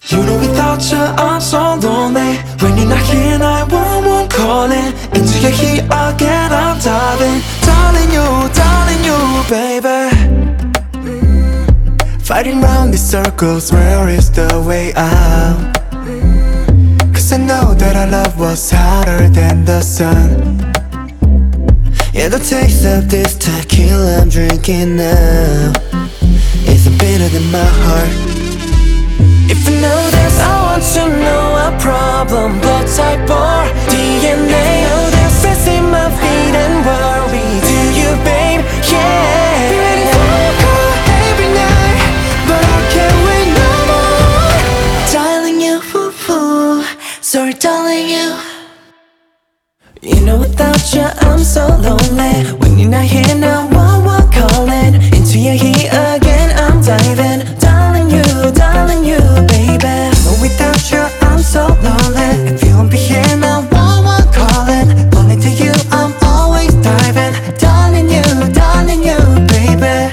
You know without you I'm so lonely. When you're not here 911 calling. Into your heat again I'm diving. Darling you, baby. Fighting round these circles, where is the way out? Cause I know that our love was hotter than the sun. Yeah, the taste of this tequila I'm drinking now is bitter than my heart. If you know this, I want to know our problem. Blood type or DNA. Oh, there's stress in my feet and worry. Do you, babe? Yeah. Be ready for a call every night, but I can't wait no more. Darling you, sorry darling you. You know without you I'm so lonely. When you're not here now, one calling. Into your heat again I'm diving. Darling you, baby. But without you I'm so lonely. If you won't be here now, one calling. Only to you I'm always diving. Darling you, baby.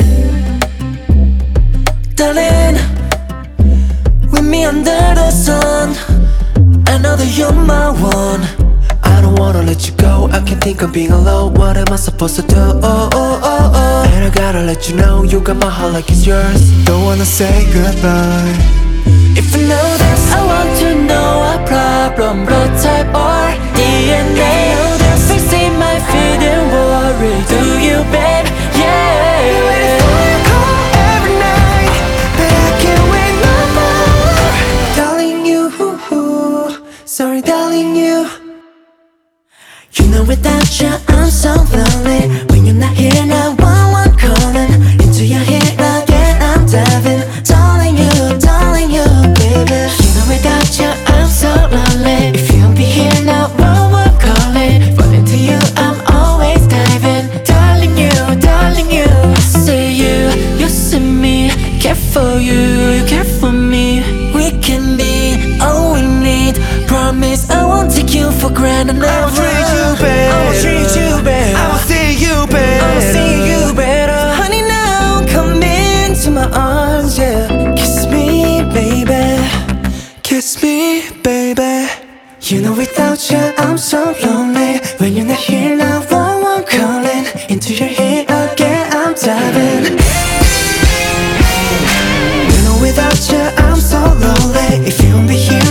Darling, with me under the sun, I know that you're my one. I don't wanna let you go, I can't think of being alone. What am I supposed to do? And I gotta let you know, you got my heart like it's yours. Don't wanna say goodbye. If you know this, I want to know our problem. Blood type or DNA. Oh, there's things in my feet and worry. Do you, babe? Yeah. Be ready for a call every night, but I can't wait no more. Darling you, sorry darling you. You know without you I'm so lonely. When you're not here now, one calling. Into your head again I'm diving. Darling you, baby. You know without you I'm so lonely. If you won't be here now, one calling. Falling to you I'm always diving. Darling you, I see you see me. Care for you care for me. We can be all we need. Promise I won't take you for granted. I will treat you better. I will treat you better. I will see you better. I will see you better. Honey, now come into my arms, yeah. Kiss me, baby. Kiss me, baby. You know without you I'm so lonely. When you're not here now, one calling. Into your head again I'm diving. You know without you I'm so lonely. If you won't be here